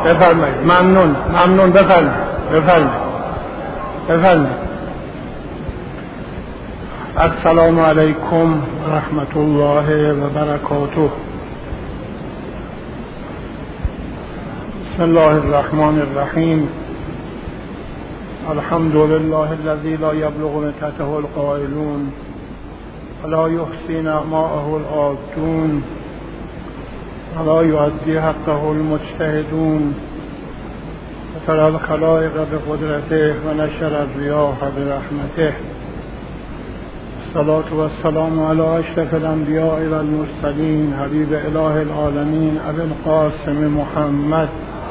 بفرمایید. ممنون. بفرمایید. السلام علیکم و رحمت الله و برکاته. بسم الله الرحمن الرحیم. الحمد لله الذي لا يبلغ مكته القائلون ولا يحصي نعماءه العادون ولا يؤدي حقه المجتهدون وترى الخلائق بقدرته ونشر الرياح برحمته. الصلاة والسلام على أشرف الأنبياء والمرسلين حبيب إله العالمين أبي القاسم محمد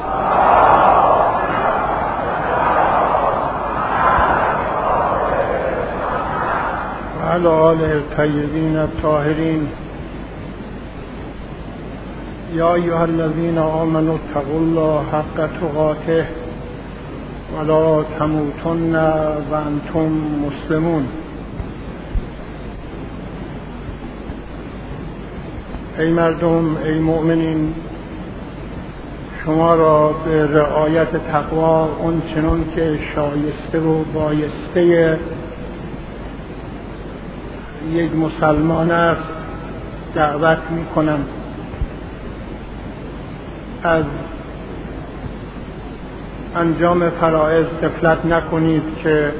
وعلى آله الطيبين الطاهرين. يا أيها الذين آمنوا اتقوا الله حق تقاته ولا تموتن وأنتم مسلمون. ای مردم، ای مؤمنین، شما را به رعایت تقوا اون چنان که شایسته و بایسته یک مسلمان است دعوت می کنم. از انجام فرائض غفلت نکنید که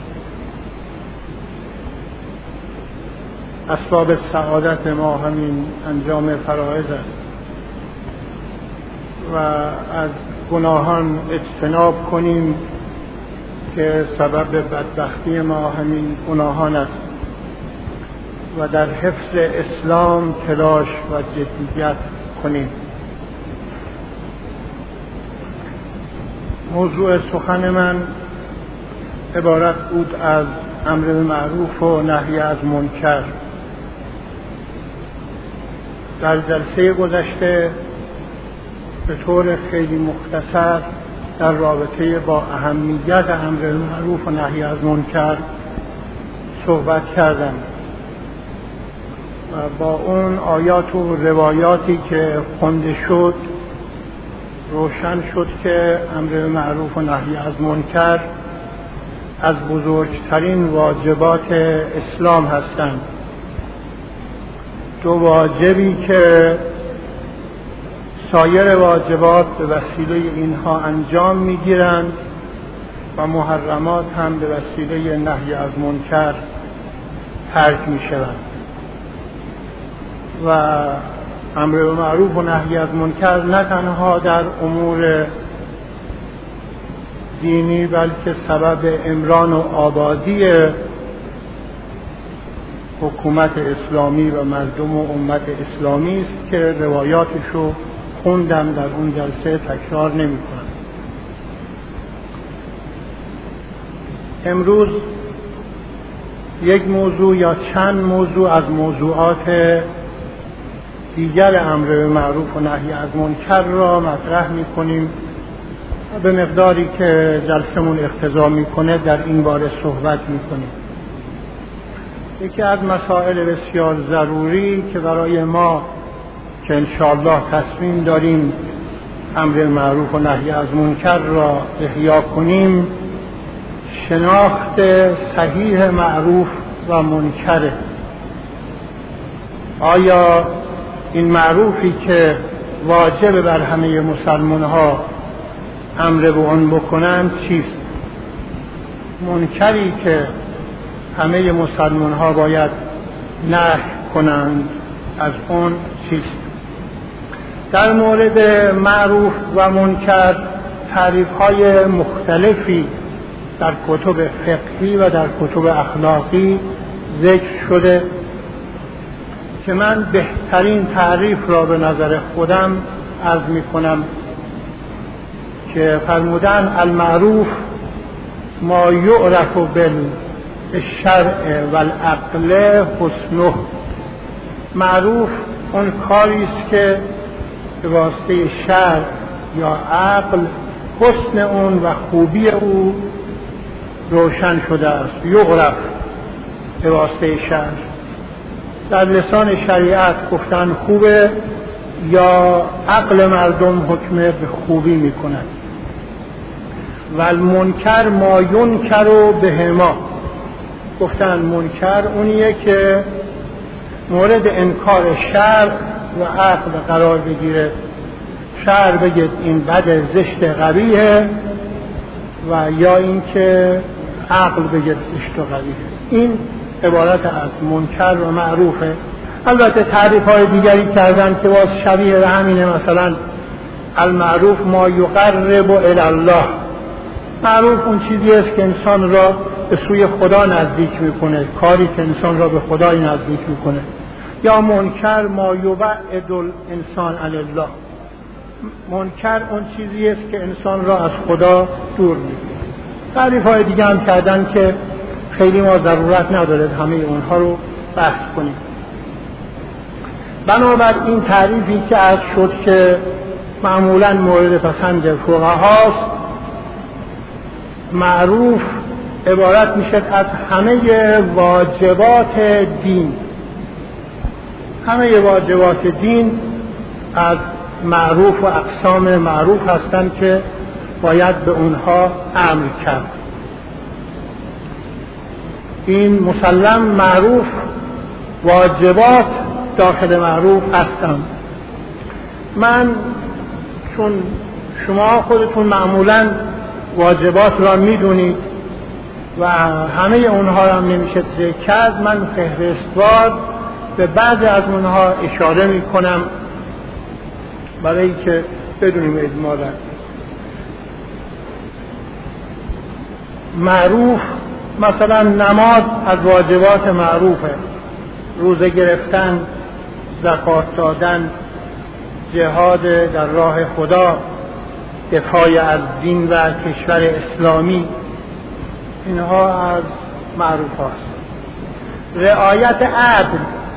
اسباب سعادت ما همین انجام فرائض است و از گناهان اجتناب کنیم که سبب بدبختی ما همین گناهان است و در حفظ اسلام تلاش و جدیت کنیم. موضوع سخن من عبارت بود از امر بالمعروف و نهی از منکر. در جلسه گذشته به طور خیلی مختصر در رابطه با اهمیت امر بالمعروف و نهی از منکر صحبت کردم و با اون آیات و روایاتی که خوانده شد روشن شد که امر بالمعروف و نهی از منکر از بزرگترین واجبات اسلام هستند. دو واجبی که سایر واجبات به وسیله اینها انجام میگیرند و محرمات هم به وسیله نهی از منکر ترک میشوند و امر بالمعروف و نهی از منکر نه تنها در امور دینی بلکه سبب عمران و آبادی حکومت اسلامی و مردم و امت اسلامی است که روایاتشو خوندم، در اون جلسه تکرار نمی کنم. امروز یک موضوع یا چند موضوع از موضوعات دیگر امر بالمعروف و نهی از منکر را مطرح می کنیم و به مقداری که جلسمون اقتضا می کنه در این باره صحبت می کنیم. یکی از مسائل بسیار ضروری که برای ما که انشاءالله تصمیم داریم امر بالمعروف و نهی از منکر را احیا کنیم شناخت صحیح معروف و منکره. آیا این معروفی که واجب بر همه مسلمان ها امر به آن بکنند چیست؟ منکری که همه مسلمان ها باید نهی کنند از آن چیست؟ در مورد معروف و منکر تعریف های مختلفی در کتب فقهی و در کتب اخلاقی ذکر شده که من بهترین تعریف را به نظر خودم عرض می کنم که فرمودن المعروف ما یعرف بالشرع والعقل حسنه. معروف اون کاری است که به واسطه شرع یا عقل حسن اون و خوبی او روشن شده است. یعرف به واسطه شرع، در لسان شریعت گفتن خوبه یا عقل مردم حکم به خوبی میکند. و المنکر ما ینکر بهما، گفتن منکر اونیه که مورد انکار شرع و عقل قرار بگیره. شرع بگید این بد، زشت، قبیحه، و یا اینکه عقل بگید زشت و قبیحه. این عبارت از منکر و معروفه. البته تعریف های دیگری کردن که باز شبیه به همینه. مثلا المعروف ما یقرب الی الله، معروف اون چیزی است که انسان را به سوی خدا نزدیک میکنه، کاری که انسان را به خدای نزدیک میکنه. یا منکر ما یبعد الانسان علی الله، منکر اون چیزی است که انسان را از خدا دور میکنه. تعریف های دیگه هم کردن که خیلی ما ضرورت نداره همه اونها رو بحث کنیم. بنابر این تعریفی که عرض شد که معمولا مورد پسند فقهاست، معروف عبارت میشه از همه واجبات دین. همه واجبات دین از معروف و اقسام معروف هستند که باید به اونها امر کرد. این مسلم معروف، واجبات داخل معروف هستند. من چون شما خودتون معمولاً واجبات را میدونید و همه اونها را نمیشه ذکر کرد، من فهرستوار به بعضی از اونها اشاره میکنم برای که بدونیم اجمالا. معروف مثلا نماز از واجبات معروفه، روزه گرفتن، زکات دادن، جهاد در راه خدا، دفاع از دین و کشور اسلامی، اینها از معروف هست. رعایت عدل،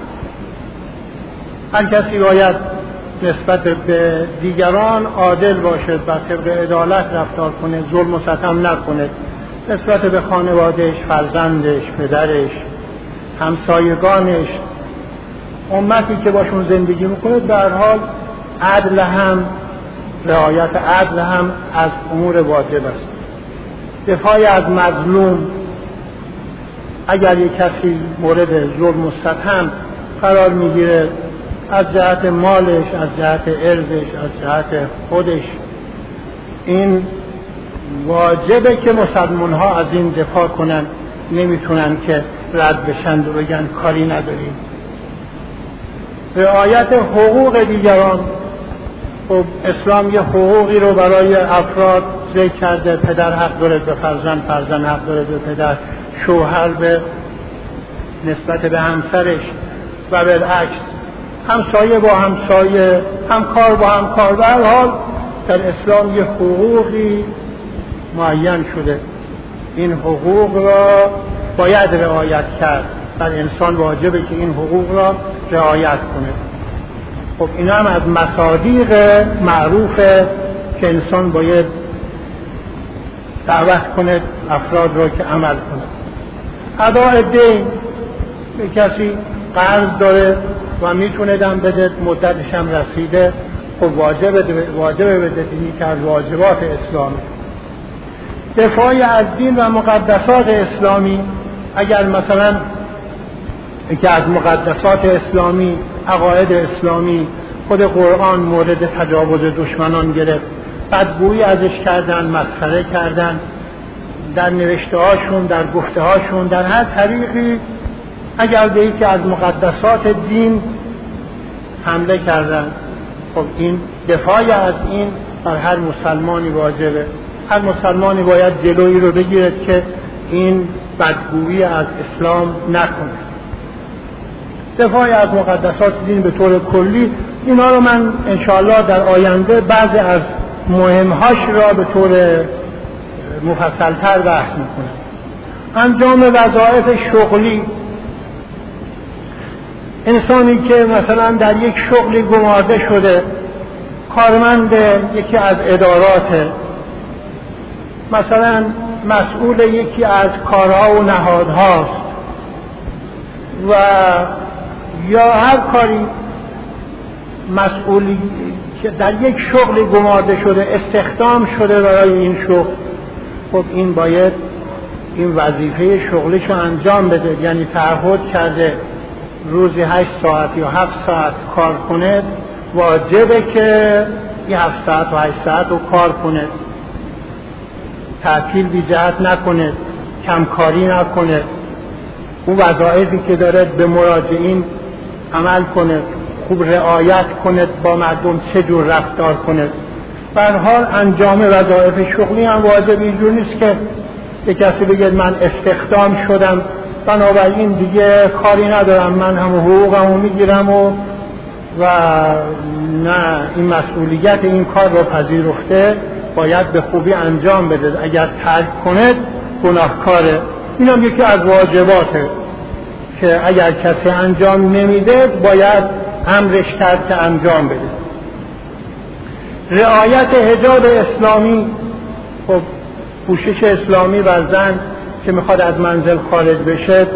هر کسی باید نسبت به دیگران عادل باشد، بر طبق عدالت رفتار کنه، ظلم و ستم نکنه نسبت به خانوادهش، فرزندش، پدرش، همسایگانش، امتی که باشون زندگی میکنه. در هر حال عدل هم، رعایت عدل هم از امور واجب است. دفاع از مظلوم، اگر یک کسی مورد ظلم و ستم قرار میگیره از جهت مالش، از جهت ارزش، از جهت خودش، این واجبه که مسلمان ها از این دفاع کنن، نمیتونن که رد بشن و بگن کاری نداریم. رعایت حقوق دیگران، خب اسلام یه حقوقی رو برای افراد ذکر کرده. پدر حق داره به فرزند، فرزند حق داره به پدر، شوهر به نسبت به همسرش و بالعکس، همسایه با همسایه، همکار با همکار. به هر حال در اسلام یه حقوقی معین شده، این حقوق را باید رعایت کرد. بر انسان واجبه که این حقوق را رعایت کنه. خب این هم از مصادیق معروفه که انسان باید دعوت کنه افراد را که عمل کنه. اداء دین، به کسی قرض داره و میتونه دم بده، مدتش هم رسیده، خب واجبه بده، دینی که از واجبات اسلامی. دفاع از دین و مقدسات اسلامی، اگر مثلا که از مقدسات اسلامی، عقاید اسلامی، خود قرآن مورد تجاوز دشمنان گرفت، بدگویی ازش کردن، مسخره کردن در نوشته هاشون، در گفته هاشون، در هر طریقی اگر به یکی از مقدسات دین حمله کردن، خب این دفاع از این بر هر مسلمانی واجبه. هر مسلمانی باید جلویی رو بگیرد که این بدگویی از اسلام نکنه. دفاع از مقدسات دین به طور کلی، اینا رو من انشاءالله در آینده بعضی از مهمهاش را به طور مفصلتر بحث میکنم. انجام وظایف شغلی، انسانی که مثلا در یک شغلی گمارده شده، کارمند یکی از ادارات، مثلا مسئول یکی از کارها و نهادهاست و یا هر کاری، مسئولی که در یک شغل گمارده شده استخدام شده برای این شغل، خب این باید این وظیفه شغلش رو انجام بده، یعنی تعهد کرده روزی 8 ساعت یا 7 ساعت کار کنه، واجبه که این 7 ساعت و 8 ساعت رو کار کنه، تعطیل بی جهت نکنه، کمکاری نکنه، اون وظایفی که داره به مراجعین عمل کنه، خوب رعایت کنه، با مردم چه جور رفتار کنه. به هر حال انجام وظایف شغلی هم واجب اینجور نیست که یک کسی بگه من استخدام شدم بنابراین دیگه کاری ندارم، من هم حقوقمو میگیرم و نه، این مسئولیت این کار رو پذیرفته، باید به خوبی انجام بده، اگر ترک کنه گناهکاره. این هم یکی از واجباته که اگر کسی انجام نمیده باید امرش کرد که انجام بده. رعایت حجاب اسلامی، خب پوشش اسلامی بر زن که میخواد از منزل خارج بشه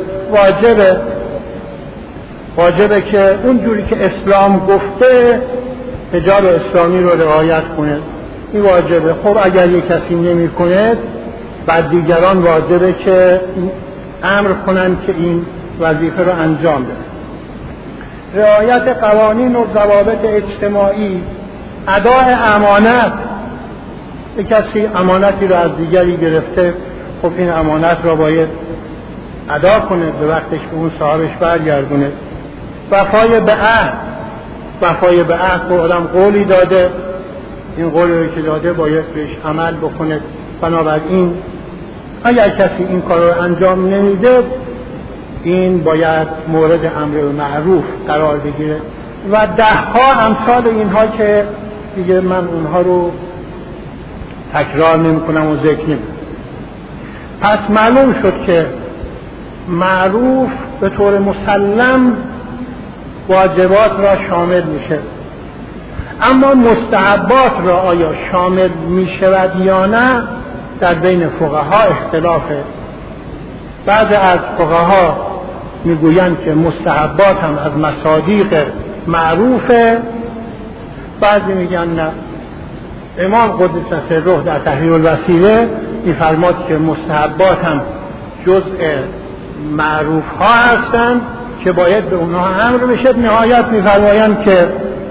واجبه که اون جوری که اسلام گفته حجاب اسلامی رو رعایت کنه، این واجبه. خب اگر یک کسی نمی کنه بعد دیگران واجبه که امر کنن که این وظیفه رو انجام بده. رعایت قوانین و ضوابط اجتماعی، اداء امانت، یک کسی امانتی رو از دیگری گرفته، خب این امانت رو باید ادا کنه، به وقتش به اون صاحبش برگردونه. وفای به عهد، که آدم قولی داده، این قولی که داده باید بهش عمل بکنه. بنابراین اگر کسی این کار رو انجام نمیده این باید مورد امر معروف قرار بگیره و 10 امثال اینها که دیگه من اونها رو تکرار نمی کنم و ذکر نمی. پس معلوم شد که معروف به طور مسلم واجبات را شامل میشه، اما مستحبات را آیا شامل میشود یا نه در بین فقها اختلافه. بعضی از فقها میگویند که مستحبات هم از مصادیق معروفه، بعضی میگن نه. امام قدس سره در تحریر الوسیله میفرماد که مستحبات هم جزء معروف ها هستند که باید به اونها امر بشه. نهایت میفرمایند که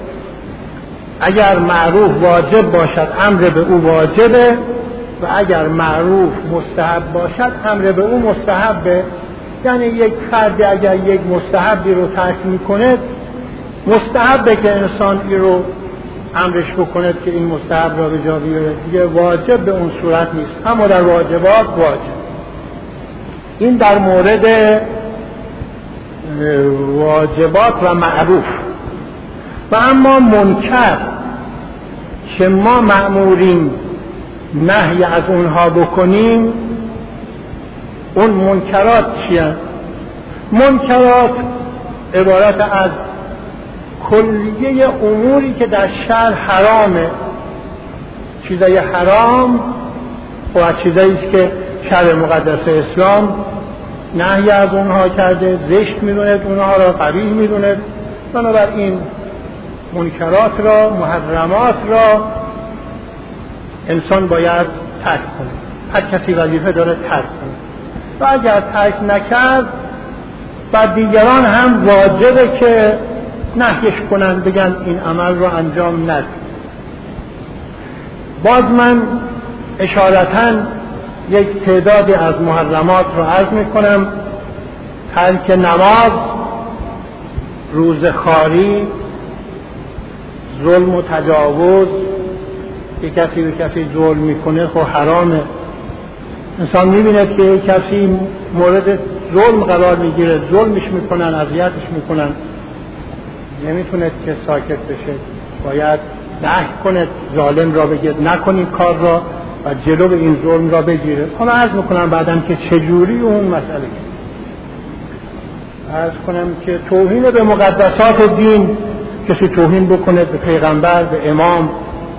اگر معروف واجب باشد امر به او واجبه و اگر معروف مستحب باشد امر به او مستحبه. یعنی یک فرد اگر یک مستحبی رو ترک میکنه مستحبه که انسان این رو امرش بکنه که این مستحب را به جا بیاره، دیگه واجب به اون صورت نیست، اما در واجبات واجب. این در مورد واجبات و معروف. و اما منکر که ما مأموریم نهی از اونها بکنیم، اون منکرات چیه؟ منکرات عبارت از کلیه اموری که در شرع حرامه، چیزای حرام و چیزایی که شرع مقدس اسلام نهی از اونها کرده، زشت میدونه اونها را، قبیح میدونه. بنابراین منکرات را، محرمات را انسان باید ترک کنه. هر کسی وظیفه داره ترک کنه و اگر ترک نکرد بعد دیگران هم واجبه که نهیش کنن، بگن این عمل رو انجام ند. باز من اشارتاً یک تعدادی از محرمات رو عرض میکنم: ترک نماز، روزخواری، ظلم و تجاوز. یک کسی به کسی ظلم میکنه خب حرامه. انسان میبینه که یک کسی مورد ظلم قرار میگیره، ظلمش میکنن، اذیتش میکنن، نمیتونه که ساکت بشه، باید نهی کنه، ظالم را بگه نکنی کار را و جلو به این ظلم را بگیره. حالا عرض میکنم بعدم که چجوری اون مسئله. عرض کنم که توهین به مقدسات دین، کسی توهین بکنه به پیغمبر، به امام،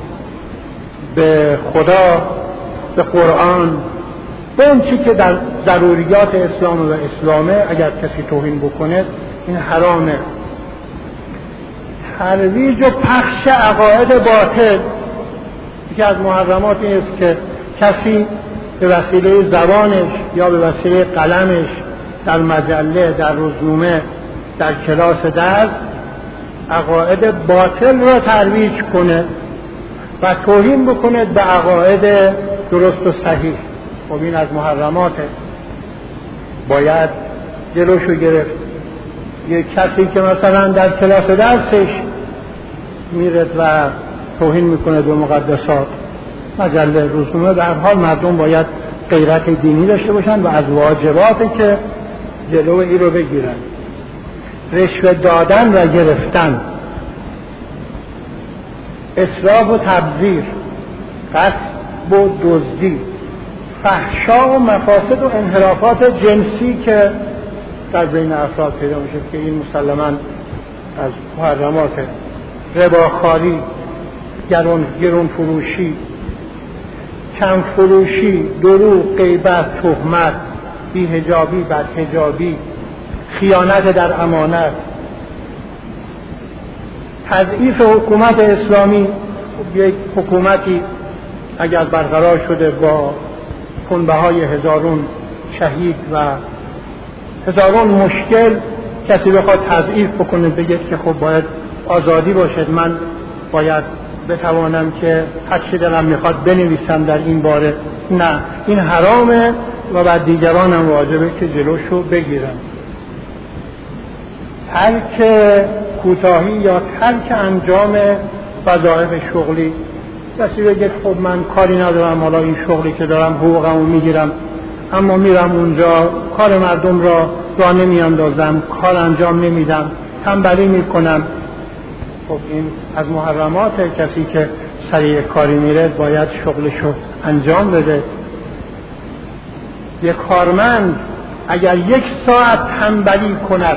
به خدا، به قرآن، به اون چی که در ضروریات اسلام و اسلامه، اگر کسی توهین بکنه این حرامه. ترویج و پخش عقاید باطل. یکی از محرمات این است که کسی به وسیله زبانش یا به وسیله قلمش در مجله، در روزنامه، در کلاس درس عقاید باطل را ترویج کنه و توهین بکنه به عقاید درست و صحیح. خب این از محرماته، باید جلوشو گرفت. یک کسی که مثلا در کلاس درسش میره و توهین میکنه به مقدسات مجله، روزنامه، به هر حال مردم باید غیرت دینی داشته باشن و از واجباته که جلو این رو بگیرن. رشوه دادن و گرفتن، اسراف و تبذیر، غصب و دزدی، فحشا و مفاسد و انحرافات جنسی که در بین افراد پیدا میشه که این مسلماً از محرمات. رباخواری، گرون فروشی، کم فروشی، دروغ، غیبت، تهمت، بی‌حجابی، بدحجابی، خیانت در امانت، تضعیف حکومت اسلامی. یک حکومتی اگر برقرار شده با خونبهای هزارون شهید و هزارون مشکل، کسی بخواد تضعیف بکنه بگه که خب باید آزادی باشد، من باید بتوانم که هر چی دلم میخواد بنویسم در این باره، نه، این حرامه و بعد دیگرانم واجبه که جلوشو بگیرن. ترک کوتاهی یا ترک انجام وظایف شغلی. کسی بگه خب من کاری ندارم، حالا این شغلی که دارم حقوقمو میگیرم، اما میرم اونجا کار مردم را نمیاندازم، کار انجام نمیدم، تنبلی میکنم. خب این از محرمات. کسی که سریع کاری میره باید شغلشو انجام بده. یک کارمند اگر 1 ساعت تنبلی کند،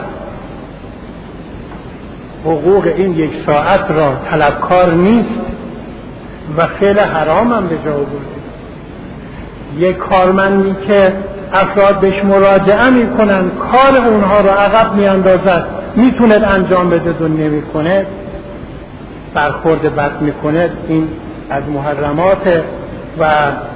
حقوق این 1 ساعت را طلبکار نیست و فعل حرام هم به جا آورده. یک کارمندی که افراد بهش مراجعه میکنن، کار اونها را عقب میاندازد، میتونه انجام بده و نمیکنه، برخورد بد میکنه، این از محرمات و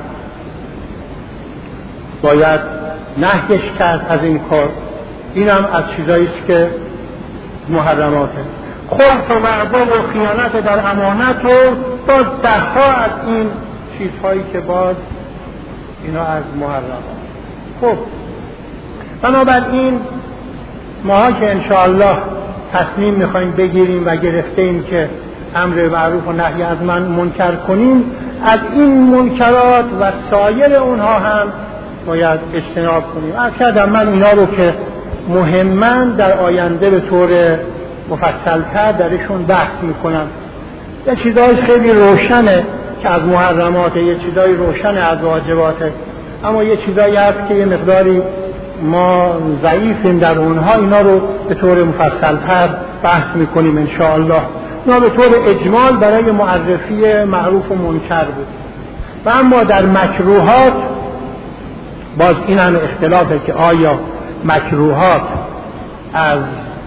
باید نهیش کرد از این کار. این هم از چیزایی است که محرماته. خلط و وعده و خیانت در امانت و باز دهها از این چیزهایی که باز اینا از محرمات. خب بنابراین ماها که انشاءالله تصمیم میخوایم بگیریم و گرفتیم که امر معروف و نهی از منکر کنیم، از این منکرات و سایر اونها هم باید اجتناب کنیم. اصلا من اینا رو که مهمن در آینده به طور مفصل‌تر درشون بحث میکنم. یه چیزای خیلی روشنه که از محرماته، یه چیزای روشنه از واجباته، اما یه چیزایی هست که یه مقداری ما ضعیفیم در اونها. اینا رو به طور مفصل‌تر بحث میکنیم انشاءالله. اینا به طور اجمال برای معرفی معروف و منکر بود. و اما در مکروهات باز این هم اختلافه که آیا مکروهات از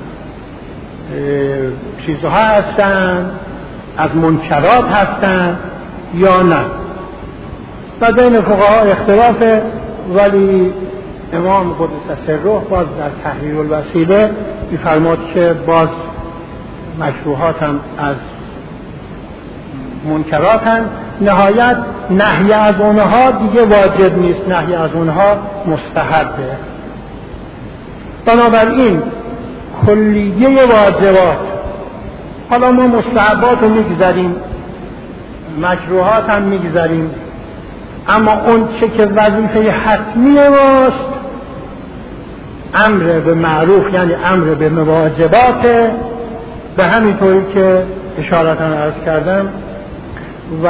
چیزها هستن، از منکرات هستن یا نه. و بین فقها اختلافه، ولی امام قدس سره باز در تحریر الوسیله می‌فرماد که باز مکروهات هم از منکرات هم، نهایت نهی از اونها دیگه واجب نیست، نهی از اونها مستحبه. بنابراین کلیه واجبات، حالا ما مستحبات رو میگذاریم، مکروهات هم میگذاریم، اما اون چه که وظیفه حتمی ماست امر به معروف، یعنی امر به واجبات، به همین طوری که اشارتا عرض کردم، و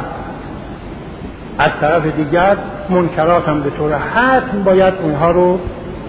از طرف دیگر منکرات هم به طور حتم باید اونها رو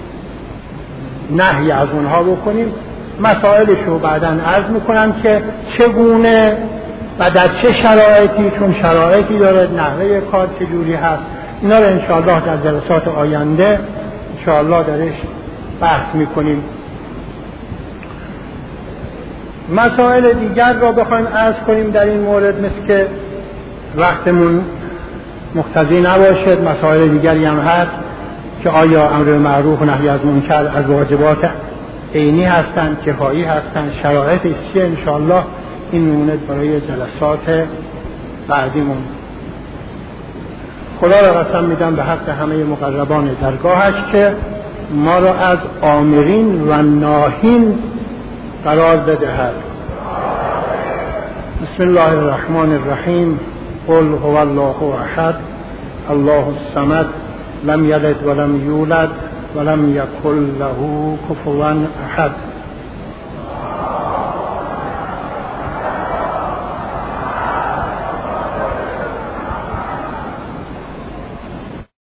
نهی از اونها بکنیم. مسائلش رو بعداً عرض میکنم که چگونه و در چه شرایطی، چون شرایطی داره، نحوه کار چجوری هست. اینا رو انشاءالله در جلسات آینده انشاءالله درش بحث میکنیم. مسائل دیگر را بخوایم عرض کنیم در این مورد، مثل که وقتمون مقتضی نباشد، مسائل دیگری هم هست که آیا امر معروف و نهی از منکر از واجبات عینی هستند، کفایی هستند، شرایطش چیه؟ انشاءالله این نمونه برای جلسات بعدیمون. خدا را قسم میدم به حق همه مقربان درگاهش که ما را از آمرین و ناهین قرار بدهد. بسم الله الرحمن الرحیم. قل هو الله احد الله الصمد لم یلد ولم یولد ولم یکن له کفوا احد.